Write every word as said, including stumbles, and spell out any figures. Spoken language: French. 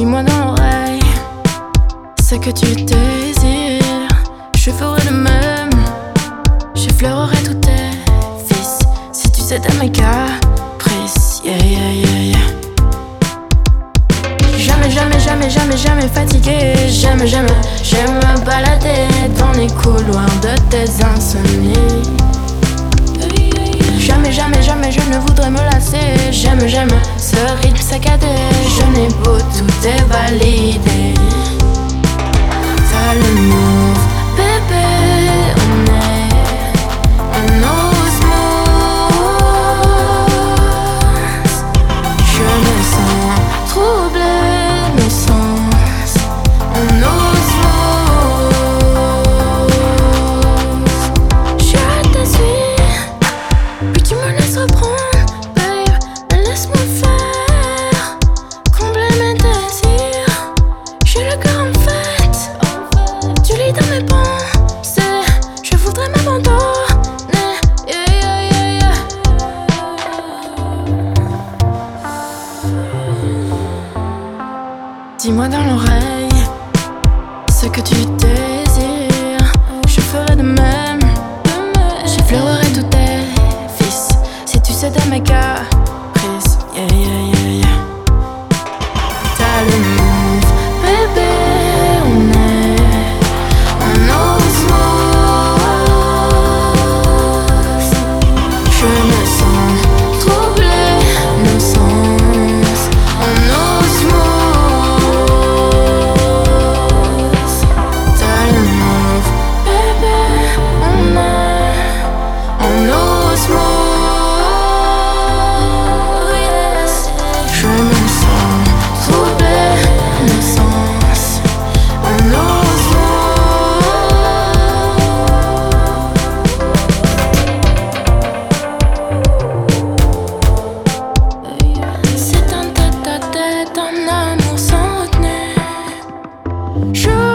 Dis-moi dans l'oreille ce que tu désires. Je ferai de même, j'effleurerai tous tes vices. Si tu cèdes à mes caprices, yeah, yeah, yeah, yeah. Jamais, jamais, jamais, jamais, jamais fatigué. J'aime, j'aime, j'aime me balader dans les couloirs de tes insomnies. Jamais, jamais, jamais je ne voudrais me lasser. J'aime, j'aime ce rythme saccadé. Je n'ai beau tout est validé. T'as le move, bébé. On est en osmose. Je me sens troublé, nos sens en osmose. Je te suis, puis tu me laisses reprendre, babe. Laisse-moi faire, combler mes désirs. J'ai le cœur en fête, tu lis dans mes pensées. Je voudrais m'abandonner, yeah, yeah, yeah, yeah. Dis-moi dans l'oreille ce que tu désires. Je ferai de même, j'effleurerai tous tes vices. Si tu cèdes à mes caprices, yeah, yeah, yeah, yeah. T'as le move, bébé. On est en osmose. Je me sens troublé, nos sens en osmose. T'as le move, bébé. On est en osmose, yes. Je me sens troublé, nos sens en osmose. C'est un tête-à-tête, un amour sans retenue. Je